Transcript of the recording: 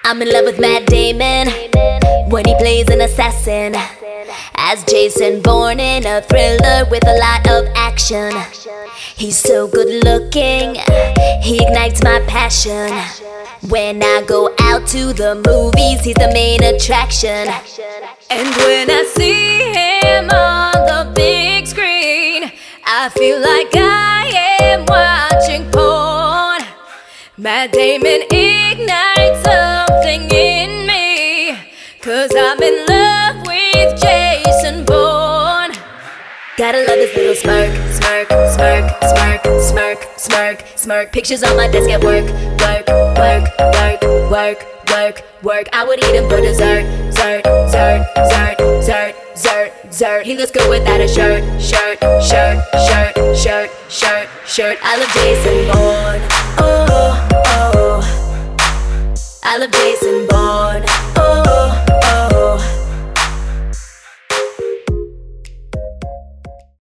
I'm in love with Matt Damon when he plays an assassin, as Jason Bourne in a thriller with a lot of action. He's so good looking, he ignites my passion. When I go out to the movies, he's the main attraction. And when I see him on the big screen, I feel like I am watching porn. Matt Damon ignites something in me, 'cause I'm in love with Jason Bourne. Gotta love his little smirk, smirk, smirk, smirk, smirk, smirk, smirk. Pictures on my desk at work, work, work, work, work, work, work. I would eat him for dessert, zert, zert, zert, zert, zert, zert. He looks good without a shirt, shirt, shirt, shirt, shirt, shirt, shirt. I love Jason Bourne, oh, oh. I love Jason Bourne, oh.